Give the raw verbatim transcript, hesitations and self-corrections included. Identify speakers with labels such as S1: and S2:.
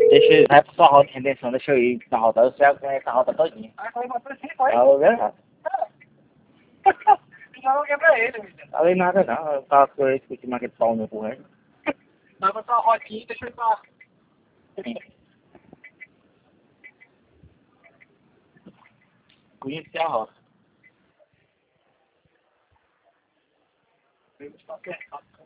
S1: Deixa eu vai pra sua rota de redenção, deixa eu ir na rota, eu sei a rota todinha.
S2: Ah, foi uma coisa assim, foi?
S1: Ah, eu vejo.
S2: Já não quebra ele, menino.
S1: Não falei nada não, eu tava com esse último aquele pau no correndo.
S2: Dava só a rodinha e deixa eu ir pra...
S1: Conheci a rota.
S2: Vamos pra